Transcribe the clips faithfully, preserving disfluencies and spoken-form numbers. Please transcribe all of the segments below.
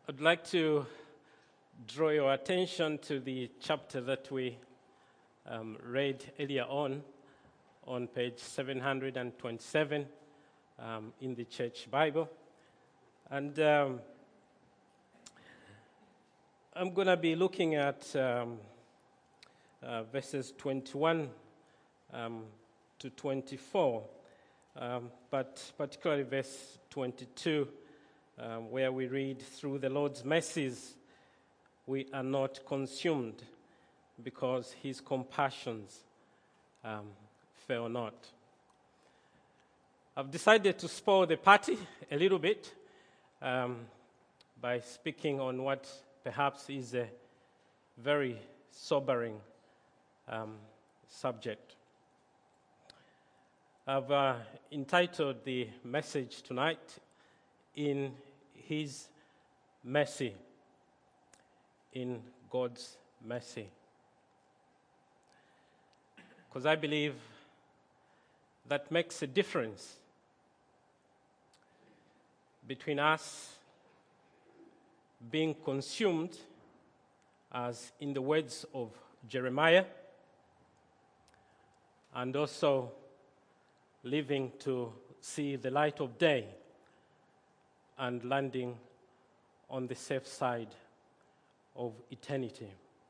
I'd like to draw your attention to the chapter that we um, read earlier on, on page seven hundred twenty-seven um, in the Church Bible. And um, I'm going to be looking at um, uh, verses twenty-one um, to twenty-four, um, but particularly verse twenty-two, um, where we read, "Through the Lord's mercies we are not consumed, because his compassions um, fail not." I've decided to spoil the party a little bit um, by speaking on what perhaps is a very sobering um, subject. I've uh, entitled the message tonight, "In His Mercy." In God's mercy. Because I believe that makes a difference between us being consumed, as in the words of Jeremiah, and also living to see the light of day and landing on the safe side of eternity.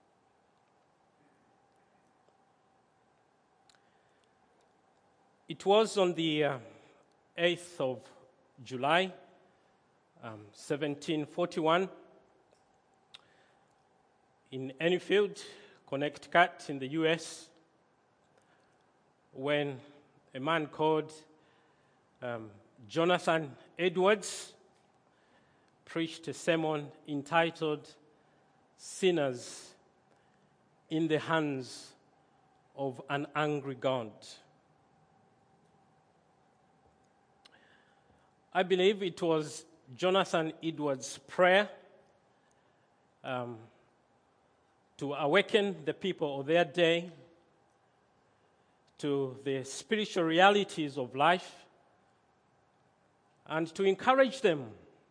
It was on the uh, eighth of July, um, seventeen forty-one, in Enfield, Connecticut, in the U S, when a man called um, Jonathan Edwards preached a sermon entitled "Sinners in the Hands of an Angry God." I believe it was Jonathan Edwards' prayer um, to awaken the people of their day to the spiritual realities of life and to encourage them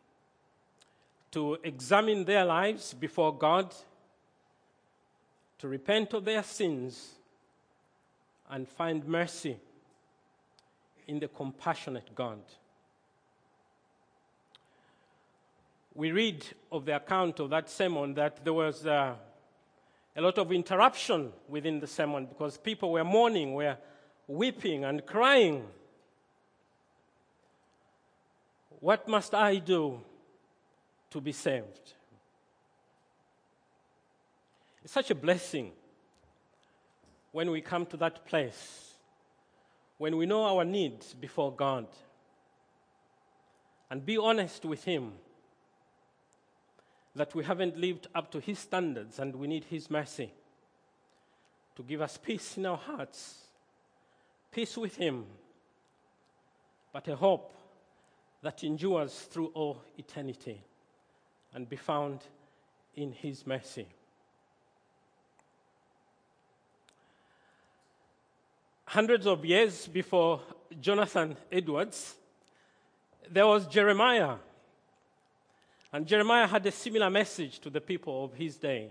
to examine their lives before God, to repent of their sins, and find mercy in the compassionate God. We read of the account of that sermon that there was uh, a lot of interruption within the sermon because people were mourning, were weeping and crying. What must I do to be saved? It's such a blessing when we come to that place, when we know our needs before God and be honest with Him that we haven't lived up to His standards and we need His mercy to give us peace in our hearts, peace with Him, but a hope that endures through all eternity, and be found in His mercy. Hundreds of years before Jonathan Edwards, there was Jeremiah. And Jeremiah had a similar message to the people of his day.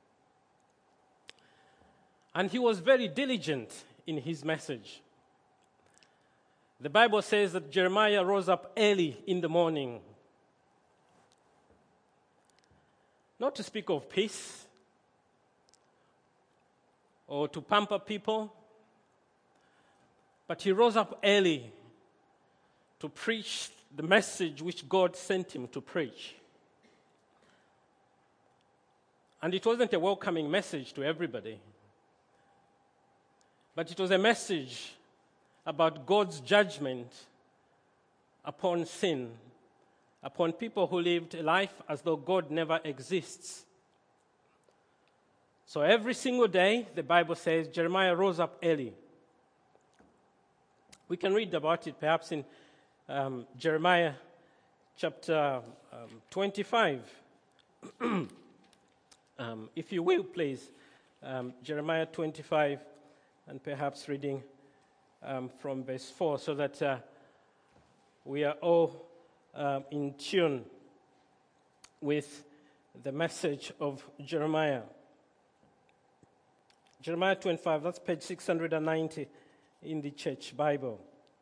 And he was very diligent in his message. The Bible says that Jeremiah rose up early in the morning, not to speak of peace or to pamper people, but he rose up early to preach the message which God sent him to preach. And it wasn't a welcoming message to everybody, but it was a message about God's judgment upon sin, upon people who lived a life as though God never exists. So every single day, the Bible says, Jeremiah rose up early. We can read about it perhaps in um, Jeremiah chapter um, twenty-five. um, if you will, please, um, Jeremiah twenty-five, and perhaps reading um, from verse four, so that uh, we are all um, in tune with the message of Jeremiah. Jeremiah twenty-five, that's page six hundred ninety in the Church Bible.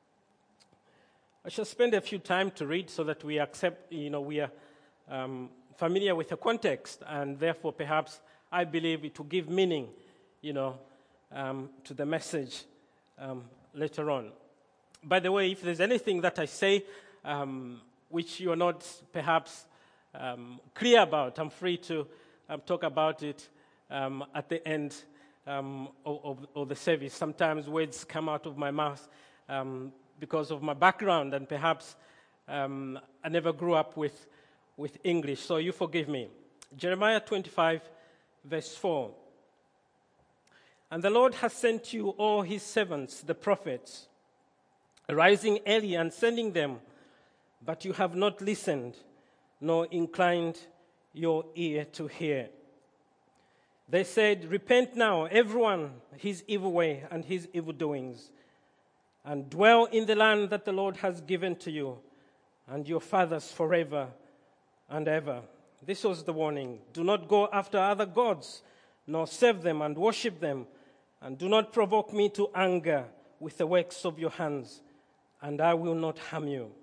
I shall spend a few time to read so that we accept, you know, we are um, familiar with the context, and therefore perhaps I believe it will give meaning, you know, um, to the message um, later on. By the way, if there's anything that I say um, which you're not perhaps um, clear about, I'm free to um, talk about it um, at the end um, of, of, of the service. Sometimes words come out of my mouth um, because of my background, and perhaps um, I never grew up with, with English, so you forgive me. Jeremiah twenty-five, verse four. And the Lord has sent you all his servants, the prophets, rising early and sending them, but you have not listened, nor inclined your ear to hear. They said, repent now, everyone, his evil way and his evil doings, and dwell in the land that the Lord has given to you and your fathers forever and ever. This was the warning. Do not go after other gods, nor serve them and worship them, and do not provoke me to anger with the works of your hands, and I will not harm you.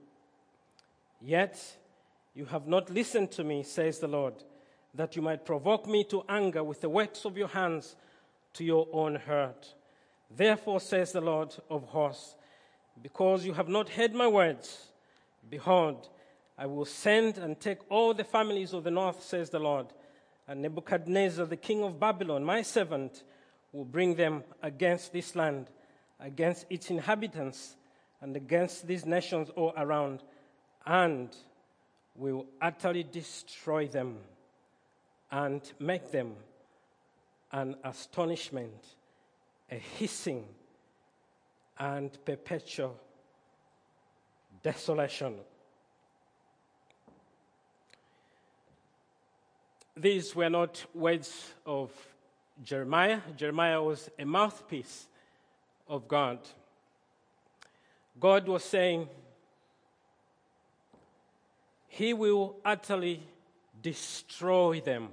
Yet you have not listened to me, says the Lord, that you might provoke me to anger with the works of your hands to your own hurt. Therefore, says the Lord of hosts, because you have not heard my words, behold, I will send and take all the families of the north, says the Lord, and Nebuchadnezzar, the king of Babylon, my servant, will bring them against this land, against its inhabitants, and against these nations all around, and will utterly destroy them and make them an astonishment, a hissing and perpetual desolation. These were not words of Jeremiah. Jeremiah was a mouthpiece of God. God was saying, he will utterly destroy them.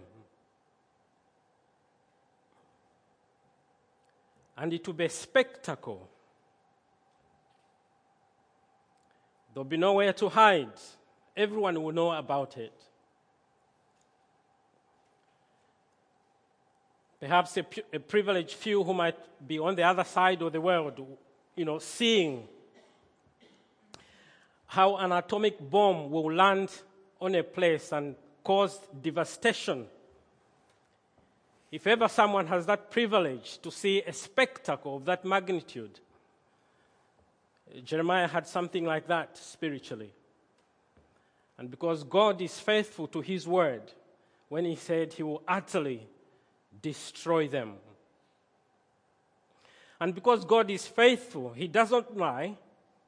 And it will be a spectacle. There'll be nowhere to hide. Everyone will know about it. Perhaps a, a privileged few who might be on the other side of the world, you know, seeing how an atomic bomb will land on a place and cause devastation. If ever someone has that privilege to see a spectacle of that magnitude, Jeremiah had something like that spiritually. And because God is faithful to his word, when he said he will utterly destroy them. And because God is faithful, he doesn't lie,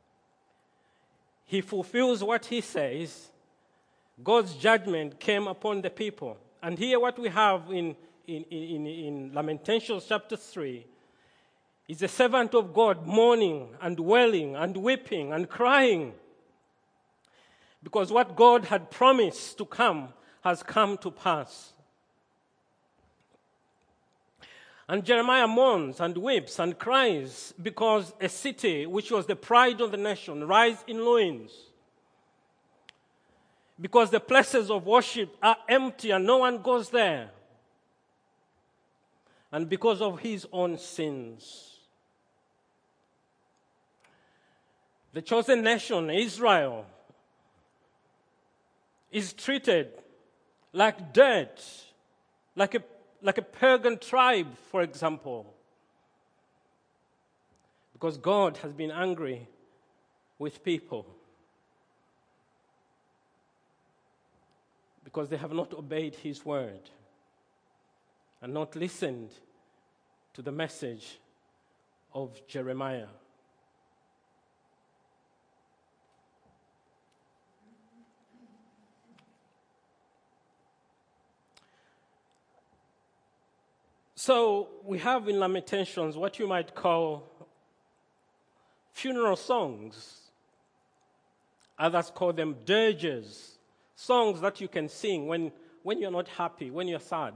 he fulfills what he says. God's judgment came upon the people. And here what we have in, in, in, in Lamentations chapter three is the servant of God mourning and wailing and weeping and crying. Because what God had promised to come has come to pass. And Jeremiah mourns and weeps and cries because a city which was the pride of the nation lies in ruins. Because the places of worship are empty and no one goes there. And because of his own sins. The chosen nation, Israel, is treated like dirt, like a like a pagan tribe, for example. Because God has been angry with people. Because they have not obeyed his word and not listened to the message of Jeremiah. So we have in Lamentations what you might call funeral songs. Others call them dirges, songs that you can sing when, when you're not happy, when you're sad.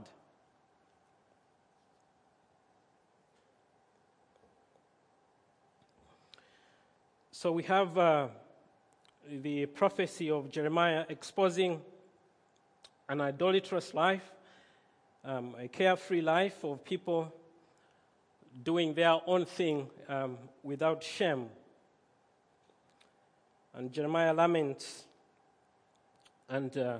So we have uh, the prophecy of Jeremiah exposing an idolatrous life, um, a carefree life of people doing their own thing um, without shame. And Jeremiah laments, and uh,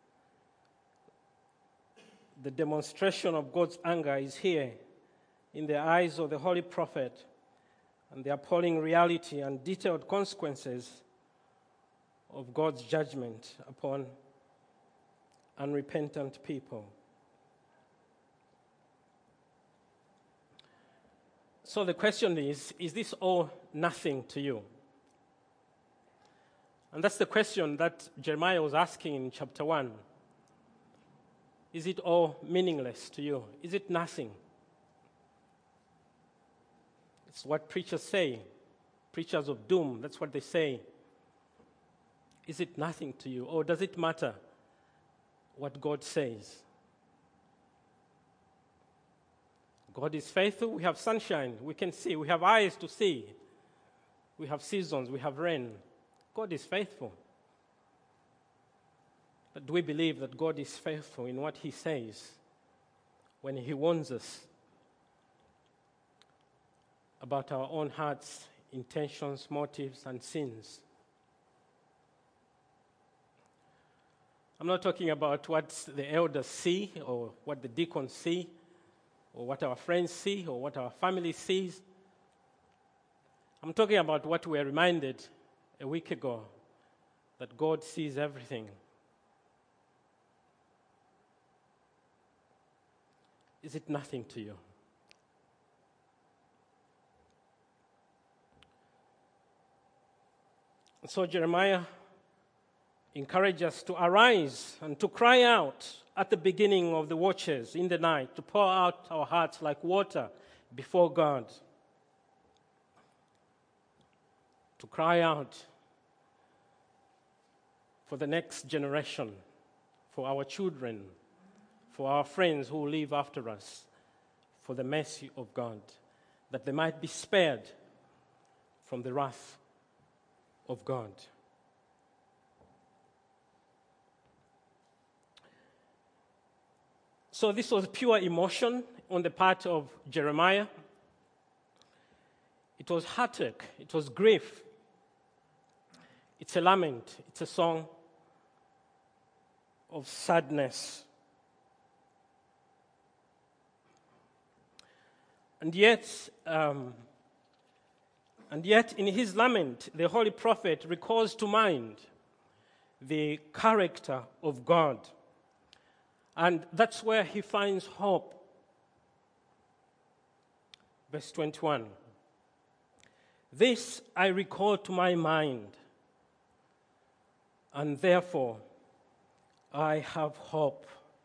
the demonstration of God's anger is here in the eyes of the holy prophet, and the appalling reality and detailed consequences of God's judgment upon unrepentant people. So the question is, is this all nothing to you? And that's the question that Jeremiah was asking in chapter one. Is it all meaningless to you? Is it nothing? It's what preachers say. Preachers of doom, that's what they say. Is it nothing to you? Or does it matter what God says? God is faithful. We have sunshine. We can see. We have eyes to see. We have seasons. We have rain. God is faithful. But do we believe that God is faithful in what he says when he warns us about our own hearts, intentions, motives, and sins? I'm not talking about what the elders see or what the deacons see or what our friends see or what our family sees. I'm talking about what we were reminded a week ago, that God sees everything. Is it nothing to you? So Jeremiah encourages us to arise and to cry out at the beginning of the watches in the night, to pour out our hearts like water before God. To cry out for the next generation, for our children, for our friends who live after us, for the mercy of God, that they might be spared from the wrath of God. So this was pure emotion on the part of Jeremiah. It was heartache. It was grief. It's a lament. It's a song of sadness. And yet, um, and yet in his lament, the holy prophet recalls to mind the character of God. And that's where he finds hope. Verse twenty-one. This I recall to my mind, and therefore I have hope.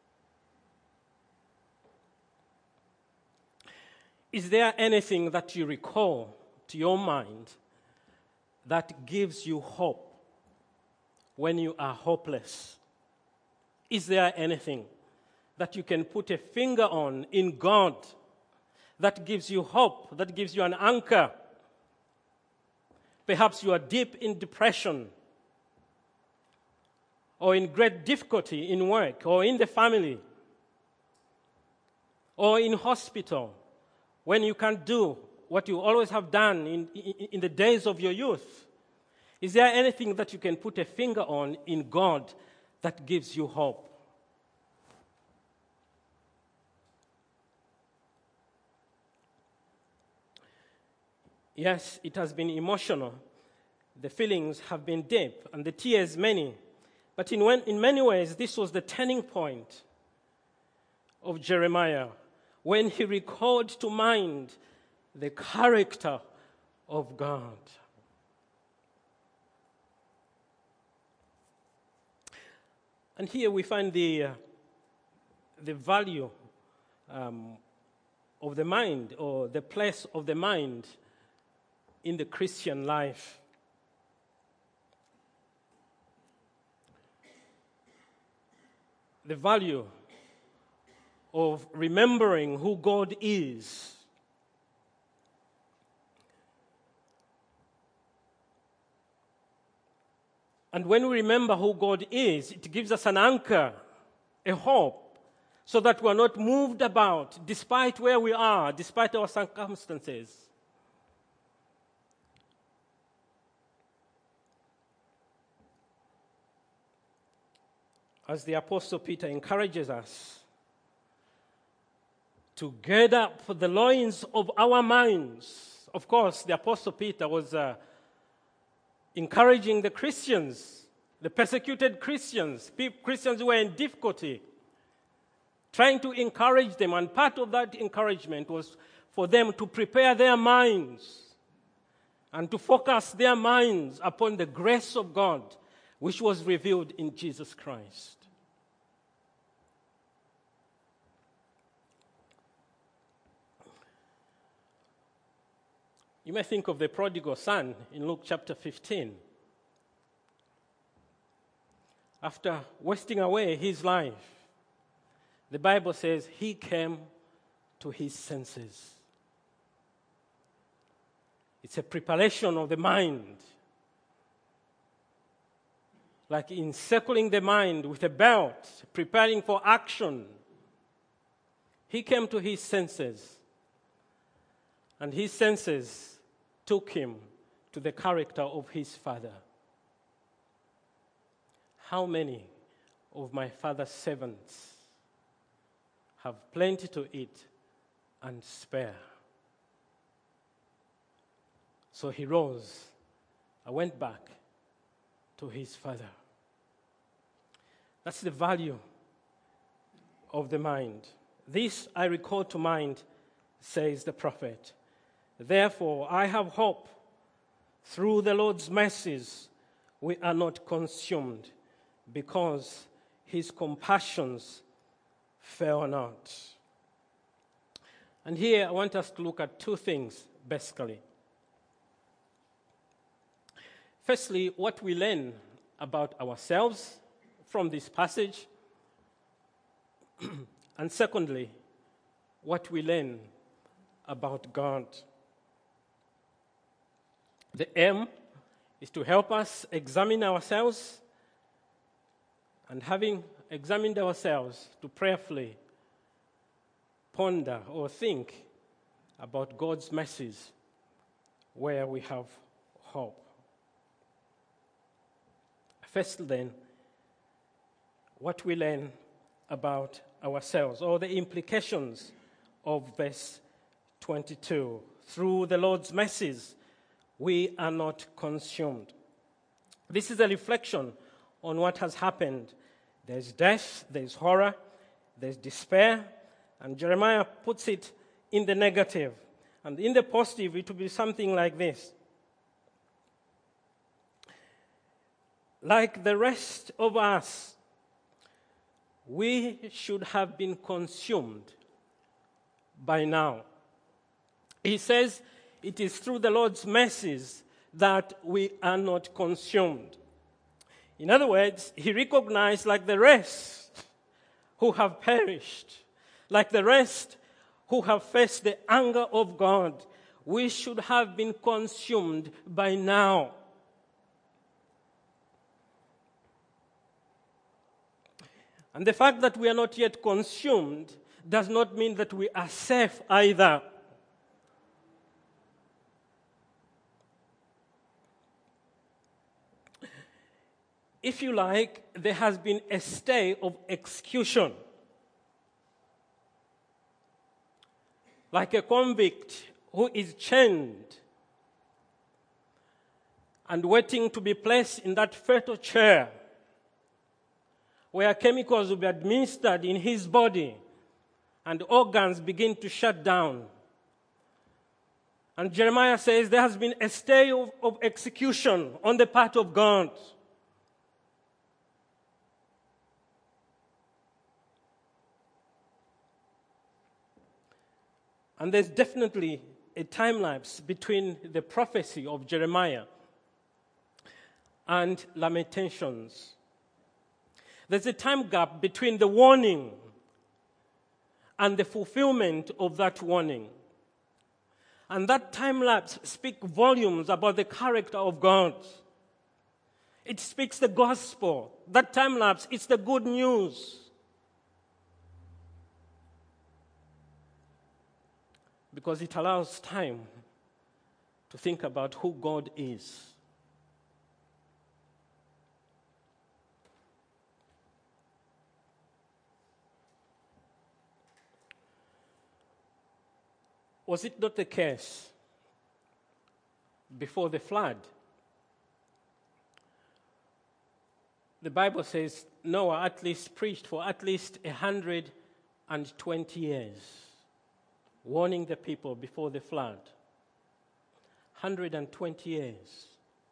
Is there anything that you recall to your mind that gives you hope when you are hopeless? Is there anything that you can put a finger on in God that gives you hope, that gives you an anchor? Perhaps you are deep in depression or in great difficulty in work or in the family or in hospital when you can't do what you always have done in, in, in the days of your youth. Is there anything that you can put a finger on in God that gives you hope? Yes, it has been emotional. The feelings have been deep and the tears many. But in, when, in many ways, this was the turning point of Jeremiah when he recalled to mind the character of God. And here we find the, uh, the value um, of the mind, or the place of the mind in the Christian life. the value of remembering who God is. And when we remember who God is, it gives us an anchor, a hope, so that we are not moved about despite where we are, despite our circumstances. As the Apostle Peter encourages us to gird up for the loins of our minds. Of course, the Apostle Peter was uh, encouraging the Christians, the persecuted Christians, Christians who were in difficulty, trying to encourage them. And part of that encouragement was for them to prepare their minds and to focus their minds upon the grace of God, which was revealed in Jesus Christ. You may think of the prodigal son in Luke chapter fifteen. After wasting away his life, the Bible says he came to his senses. It's a preparation of the mind, like encircling the mind with a belt, preparing for action. He came to his senses, and his senses took him to the character of his father. How many of my father's servants have plenty to eat and spare? So he rose and went back to his father. That's the value of the mind. This I recall to mind, says the prophet. Therefore, I have hope. Through the Lord's mercies, we are not consumed, because his compassions fail not. And here I want us to look at two things, basically. Firstly, what we learn about ourselves from this passage. And secondly, what we learn about God. The aim is to help us examine ourselves, and having examined ourselves, to prayerfully ponder or think about God's mercies where we have hope. First, then, what we learn about ourselves, or the implications of verse twenty-two. Through the Lord's mercies, we are not consumed. This is a reflection on what has happened. There's death, there's horror, there's despair, and Jeremiah puts it in the negative. And in the positive, it will be something like this. Like the rest of us, we should have been consumed by now. He says, it is through the Lord's mercies that we are not consumed. In other words, he recognized, like the rest who have perished, like the rest who have faced the anger of God, we should have been consumed by now. And the fact that we are not yet consumed does not mean that we are safe either. If you like, there has been a stay of execution. Like a convict who is chained and waiting to be placed in that fatal chair where chemicals will be administered in his body and organs begin to shut down. And Jeremiah says there has been a stay of, of execution on the part of God. And there's definitely a time lapse between the prophecy of Jeremiah and Lamentations. There's a time gap between the warning and the fulfillment of that warning. And that time lapse speaks volumes about the character of God. It speaks the gospel. That time lapse, it's the good news. Because it allows time to think about who God is. Was it not the case before the flood? The Bible says Noah at least preached for at least one hundred twenty years, warning the people before the flood. one hundred twenty years.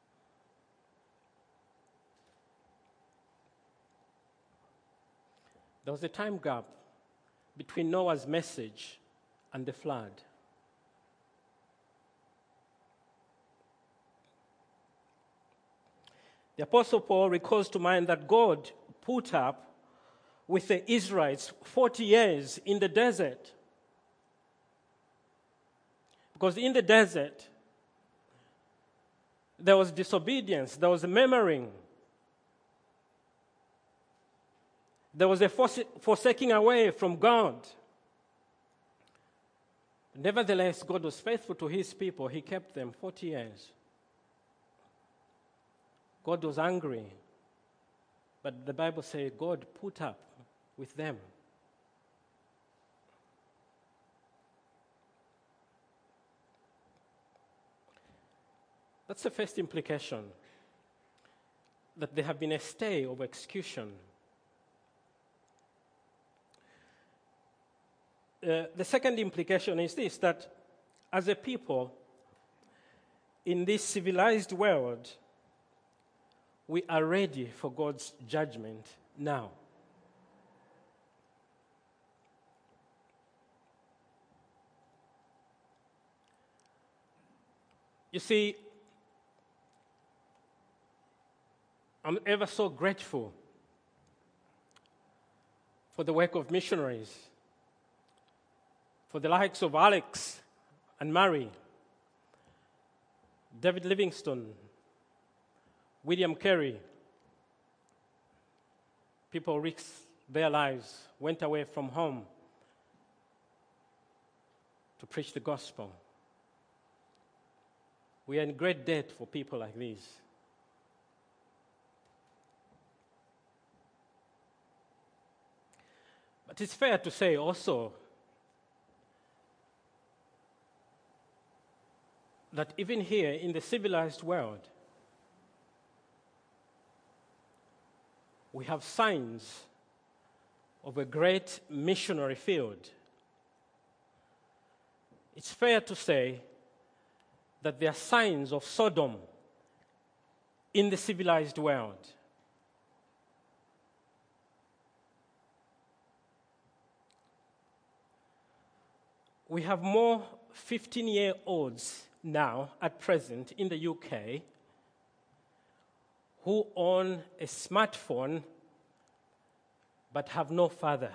There was a time gap between Noah's message and the flood. The Apostle Paul recalls to mind that God put up with the Israelites forty years in the desert. Because in the desert, there was disobedience, there was murmuring, there was a forsaking away from God. Nevertheless, God was faithful to his people. He kept them forty years. God was angry, but the Bible says God put up with them. That's the first implication, that there have been a stay of execution. Uh, the second implication is this, that as a people in this civilized world, we are ready for God's judgment now. You see, I'm ever so grateful for the work of missionaries, for the likes of Alex and Mary, David Livingstone, William Carey. People risked their lives, went away from home to preach the gospel. We are in great debt for people like these. But it's fair to say also that even here in the civilized world, we have signs of a great missionary field. It's fair to say that there are signs of Sodom in the civilized world. We have more fifteen-year-olds now, at present, in the U K, who own a smartphone but have no father.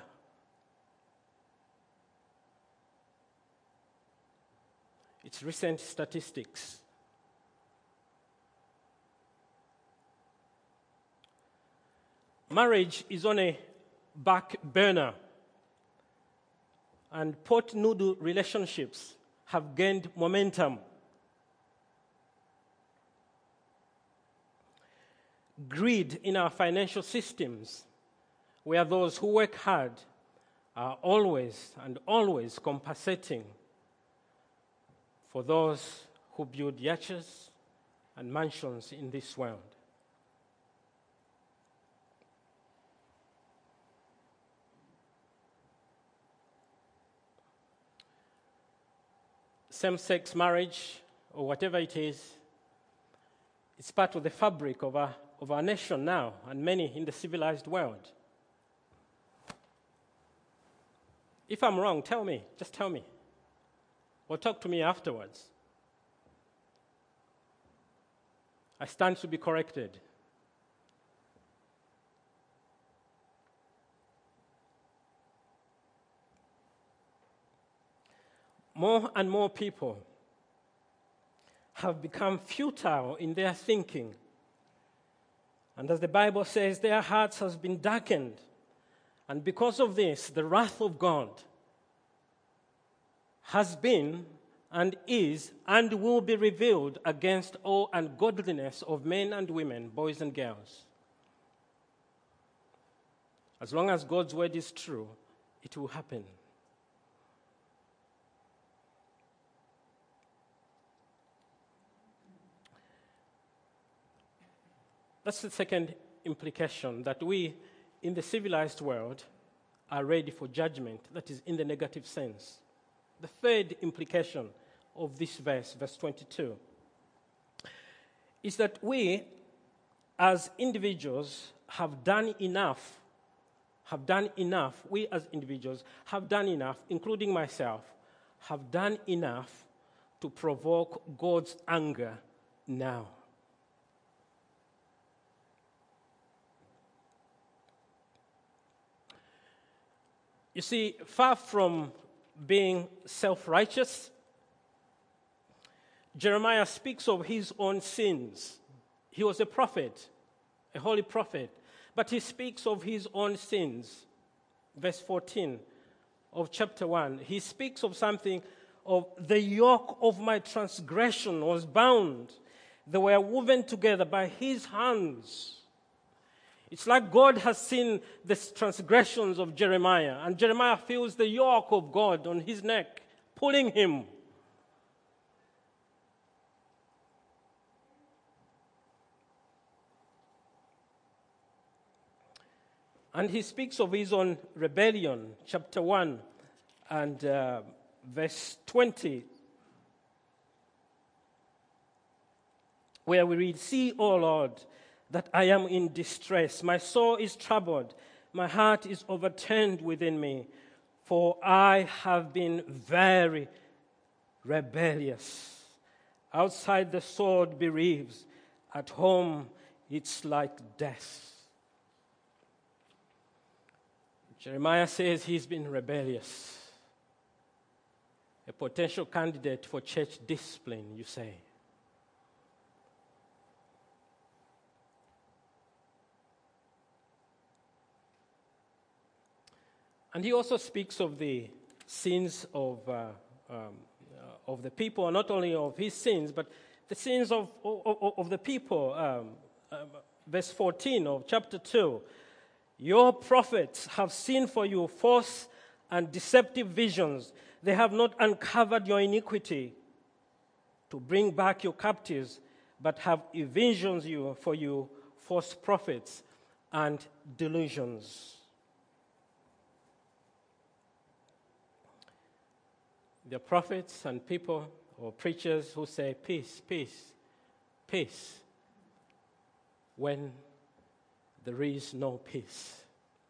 It's recent statistics. Marriage is on a back burner, and pot noodle relationships have gained momentum. Greed in our financial systems, where those who work hard are always and always compensating for those who build yachts and mansions in this world. Same-sex marriage, or whatever it is, it's part of the fabric of our of our nation now, and many in the civilized world. If I'm wrong, tell me, just tell me. Or talk to me afterwards. I stand to be corrected. more and more people have become futile in their thinking. And as the Bible says, their hearts has been darkened. And because of this, the wrath of God has been and is and will be revealed against all ungodliness of men and women, boys and girls. As long as God's word is true, it will happen. That's the second implication, that we in the civilized world are ready for judgment, that is in the negative sense. The third implication of this verse, verse twenty-two, is that we as individuals have done enough, have done enough, we as individuals have done enough, including myself, have done enough to provoke God's anger now. You see, far from being self-righteous, Jeremiah speaks of his own sins. He was a prophet, a holy prophet, but he speaks of his own sins. Verse fourteen of chapter one, he speaks of something of the yoke of my transgression was bound. They were woven together by his hands. It's like God has seen the transgressions of Jeremiah, and Jeremiah feels the yoke of God on his neck, pulling him. And he speaks of his own rebellion, chapter one and uh, verse twenty, where we read, "See, O Lord, that I am in distress. My soul is troubled. My heart is overturned within me, for I have been very rebellious. Outside the sword bereaves, at home it's like death." Jeremiah says he's been rebellious. A potential candidate for church discipline, you say. And he also speaks of the sins of uh, um, uh, of the people, not only of his sins, but the sins of, of, of the people. Um, uh, verse fourteen of chapter two, "Your prophets have seen for you false and deceptive visions. They have not uncovered your iniquity to bring back your captives, but have envisioned you for you false prophets and delusions." There are prophets and people or preachers who say peace, peace, peace, when there is no peace.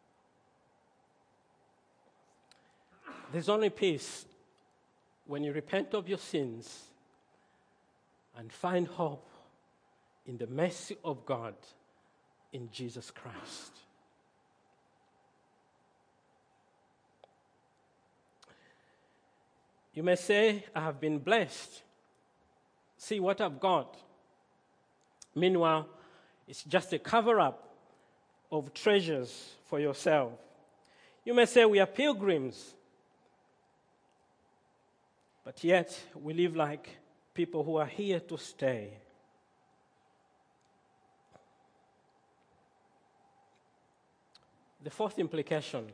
There's only peace when you repent of your sins and find hope in the mercy of God in Jesus Christ. You may say, "I have been blessed. See what I've got." Meanwhile, it's just a cover-up of treasures for yourself. You may say, "We are pilgrims, but yet we live like people who are here to stay." The fourth implication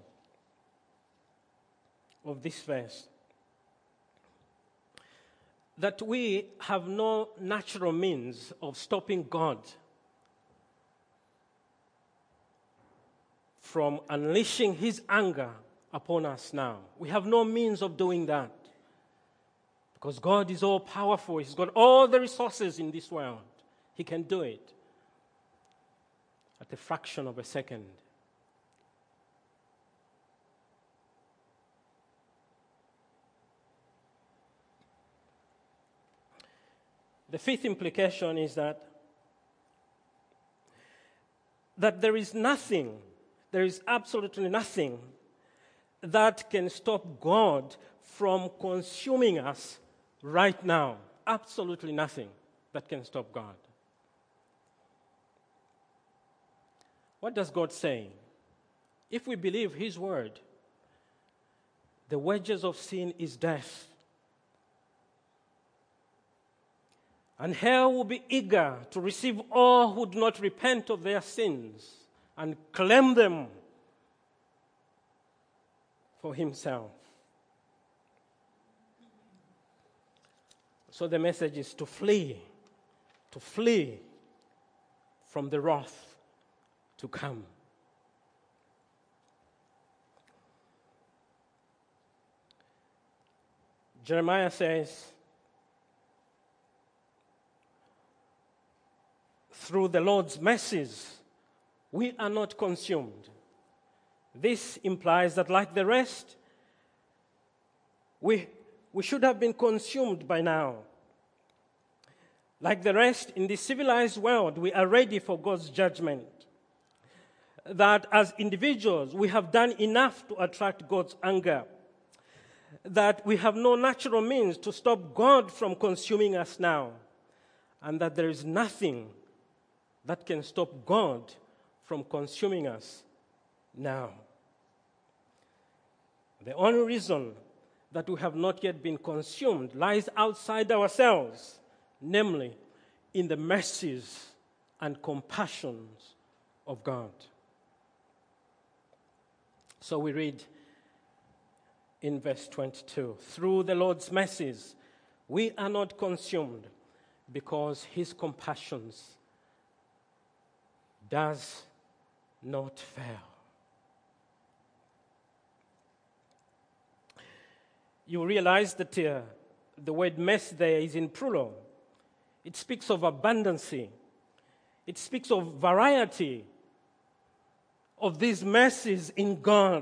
of this verse, that we have no natural means of stopping God from unleashing his anger upon us now. We have no means of doing that, because God is all powerful. He's got all the resources in this world. He can do it at a fraction of a second. The fifth implication is that, that there is nothing, there is absolutely nothing that can stop God from consuming us right now. Absolutely nothing that can stop God. What does God say? If we believe His word, the wages of sin is death. And hell will be eager to receive all who do not repent of their sins and claim them for Himself. So the message is to flee, to flee from the wrath to come. Jeremiah says, through the Lord's mercies, we are not consumed. This implies that, like the rest, we, we should have been consumed by now. Like the rest, in the civilized world, we are ready for God's judgment. That as individuals, we have done enough to attract God's anger. That we have no natural means to stop God from consuming us now. And that there is nothing that can stop God from consuming us now. The only reason that we have not yet been consumed lies outside ourselves, namely in the mercies and compassions of God. So we read in verse twenty-two, through the Lord's mercies, we are not consumed because His compassions does not fail. You realize that uh, the word mercy there is in plural. It speaks of abundancy. It speaks of variety of these mercies in God.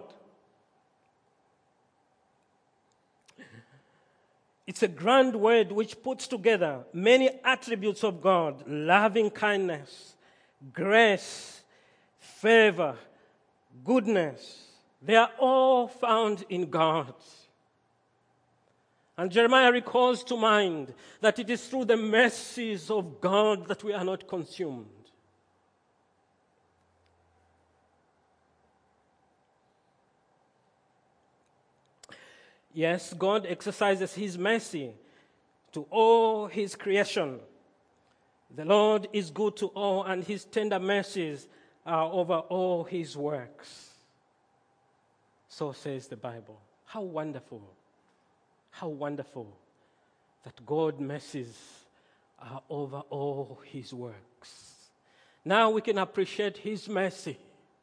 It's a grand word which puts together many attributes of God: loving kindness, grace, favor, goodness. They are all found in God. And Jeremiah recalls to mind that it is through the mercies of God that we are not consumed. Yes, God exercises His mercy to all His creation. The Lord is good to all, and His tender mercies are over all His works. So says the Bible. How wonderful, how wonderful that God's mercies are over all His works. Now we can appreciate His mercy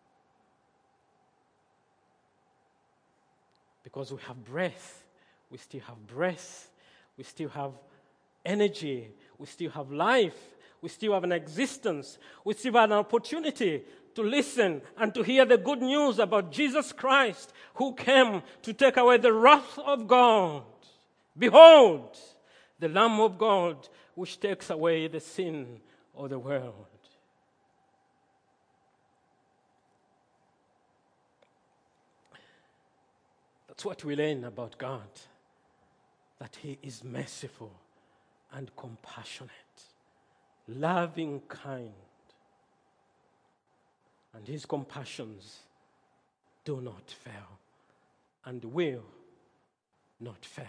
because we have breath, we still have breath, we still have energy, we still have life, we still have an existence, we still have an opportunity to listen and to hear the good news about Jesus Christ, who came to take away the wrath of God. Behold, the Lamb of God, which takes away the sin of the world. That's what we learn about God, that He is merciful and compassionate, loving, kind, and His compassions do not fail and will not fail.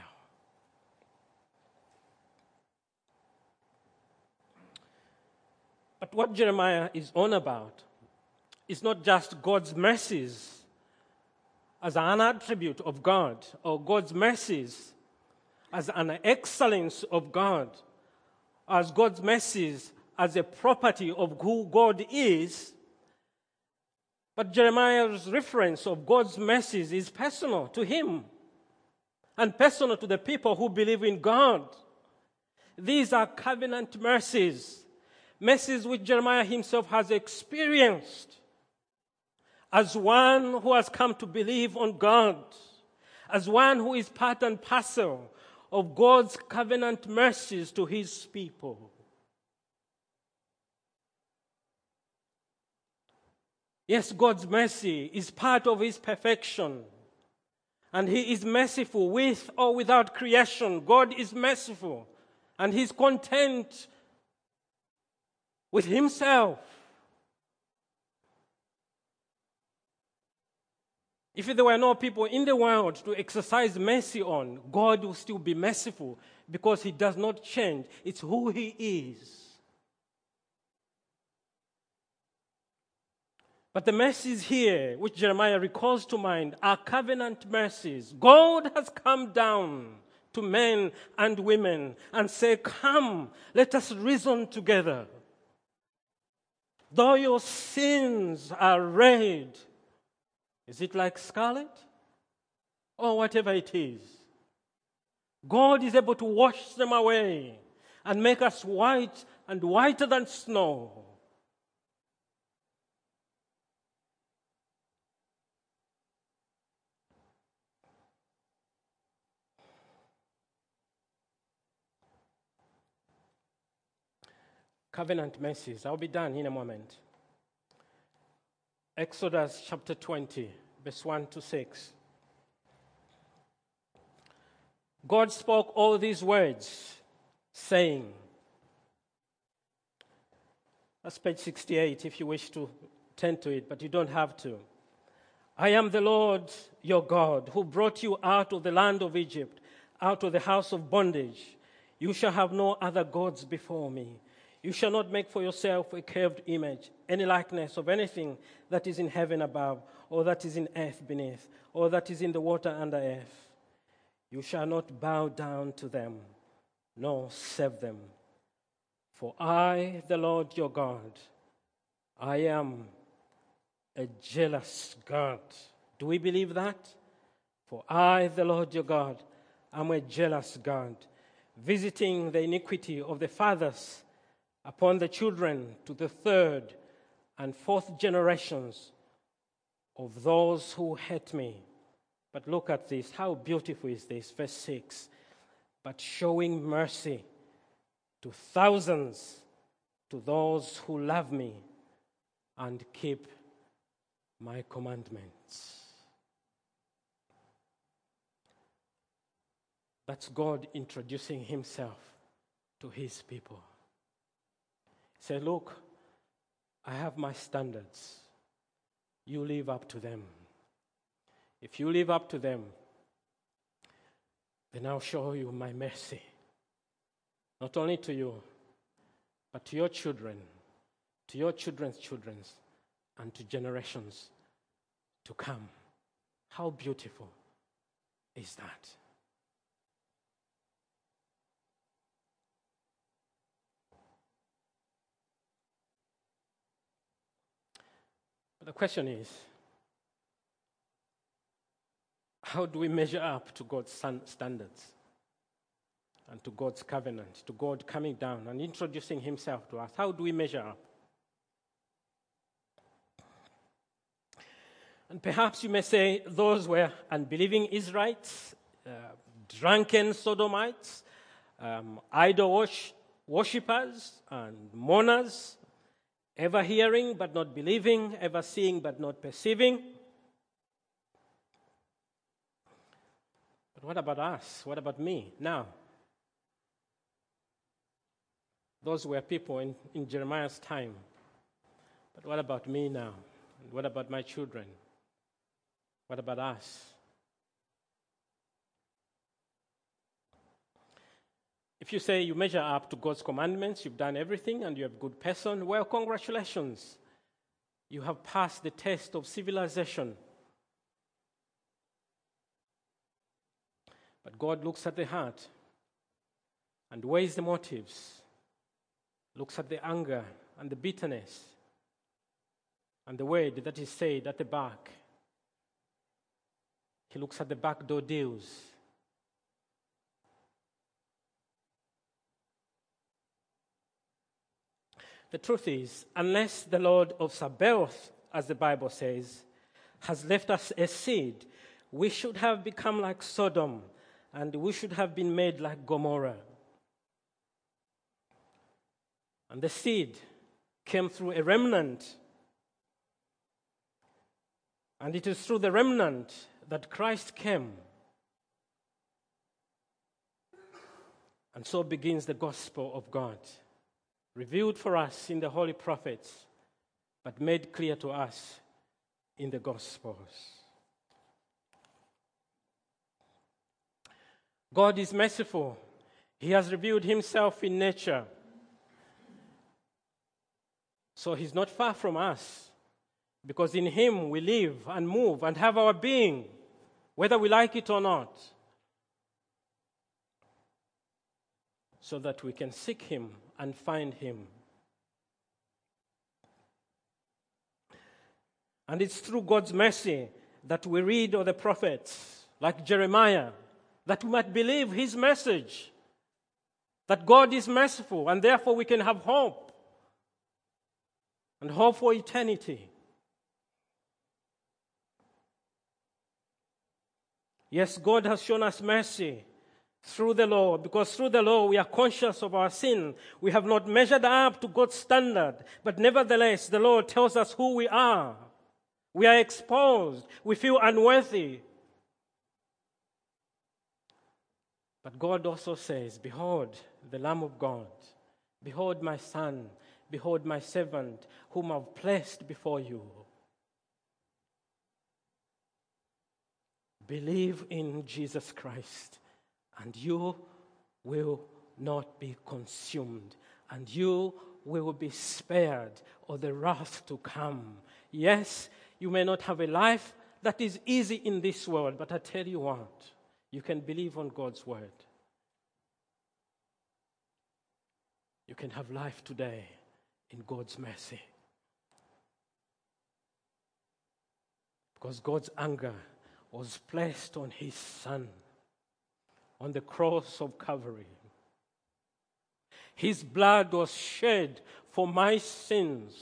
But what Jeremiah is on about is not just God's mercies as an attribute of God, or God's mercies as an excellence of God, as God's mercies as a property of who God is. But Jeremiah's reference of God's mercies is personal to him and personal to the people who believe in God. These are covenant mercies, mercies which Jeremiah himself has experienced as one who has come to believe on God, as one who is part and parcel of God's covenant mercies to His people. Yes, God's mercy is part of His perfection. And he is merciful with or without creation. God is merciful. And he's content with himself. If there were no people in the world to exercise mercy on, God will still be merciful because he does not change. It's who he is. But the mercies here, which Jeremiah recalls to mind, are covenant mercies. God has come down to men and women and said, come, let us reason together. Though your sins are red, is it like scarlet? Or whatever it is. God is able to wash them away and make us white and whiter than snow. Covenant mercies. I'll be done in a moment. Exodus chapter twenty, verse one to six. God spoke all these words, saying, that's page sixty-eight if you wish to turn to it, but you don't have to. I am the Lord your God, who brought you out of the land of Egypt, out of the house of bondage. You shall have no other gods before me. You shall not make for yourself a carved image, any likeness of anything that is in heaven above, or that is in earth beneath, or that is in the water under earth. You shall not bow down to them, nor serve them. For I, the Lord your God, I am a jealous God. Do we believe that? For I, the Lord your God, am a jealous God, visiting the iniquity of the fathers upon the children to the third and fourth generations of those who hate me. But look at this. How beautiful is this? Verse six. But showing mercy to thousands, to those who love me and keep my commandments. That's God introducing himself to his people. Say, look, I have my standards. You live up to them. If you live up to them, then I'll show you my mercy. Not only to you, but to your children, to your children's children, and to generations to come. How beautiful is that? But the question is, how do we measure up to God's standards and to God's covenant, to God coming down and introducing himself to us? How do we measure up? And perhaps you may say those were unbelieving Israelites, uh, drunken Sodomites, um, idol worsh- worshippers and mourners, ever hearing but not believing, ever seeing but not perceiving. But what about us? What about me now? Those were people in, in Jeremiah's time. But what about me now? And what about my children? What about us? If you say you measure up to God's commandments, you've done everything and you're a good person, well, congratulations. You have passed the test of civilization. But God looks at the heart and weighs the motives, looks at the anger and the bitterness and the word that is said at the back. He looks at the backdoor deals. The truth is, unless the Lord of Sabaoth, as the Bible says, has left us a seed, we should have become like Sodom, and we should have been made like Gomorrah. And the seed came through a remnant. And it is through the remnant that Christ came. And so begins the gospel of God, revealed for us in the holy prophets, but made clear to us in the Gospels. God is merciful. He has revealed himself in nature. So he's not far from us, because in him we live and move and have our being, whether we like it or not, so that we can seek him and find him. And it's through God's mercy that we read of the prophets, like Jeremiah, that we might believe his message, that God is merciful, and therefore we can have hope, and hope for eternity. Yes, God has shown us mercy through the law, because through the law we are conscious of our sin. We have not measured up to God's standard, but nevertheless the law tells us who we are. We are exposed. We feel unworthy. But God also says, behold, the Lamb of God. Behold my Son. Behold my servant, whom I've placed before you. Believe in Jesus Christ, and you will not be consumed, and you will be spared of the wrath to come. Yes, you may not have a life that is easy in this world, but I tell you what, you can believe on God's word. You can have life today in God's mercy. Because God's anger was placed on his Son on the cross of Calvary. His blood was shed for my sins.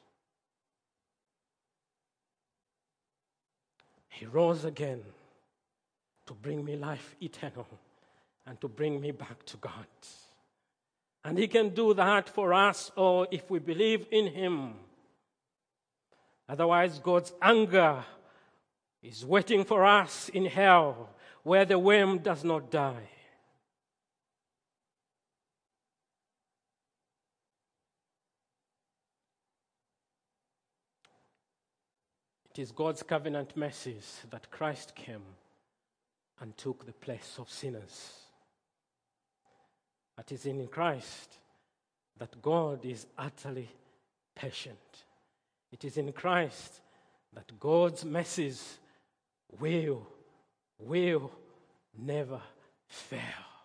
He rose again to bring me life eternal and to bring me back to God. And he can do that for us all if we believe in him. Otherwise, God's anger is waiting for us in hell, where the worm does not die. It is God's covenant mercies that Christ came and took the place of sinners. It is in Christ that God is utterly patient. It is in Christ that God's mercies will, will never fail.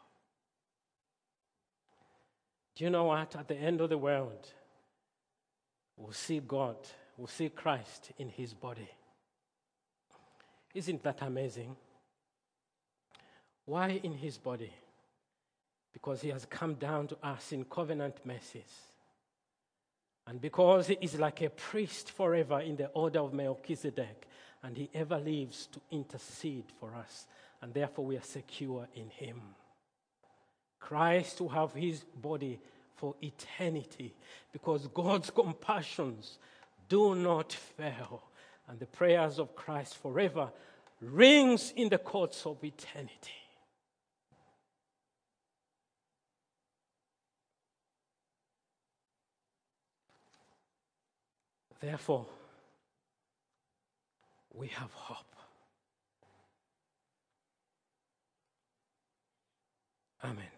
Do you know what? At the end of the world, we'll see God, we'll see Christ in his body. Isn't that amazing? Why in his body? Because he has come down to us in covenant mercies. And because he is like a priest forever in the order of Melchizedek, and he ever lives to intercede for us, and therefore we are secure in him. Christ will have his body for eternity, because God's compassions do not fail, and the prayers of Christ forever rings in the courts of eternity. Therefore, we have hope. Amen.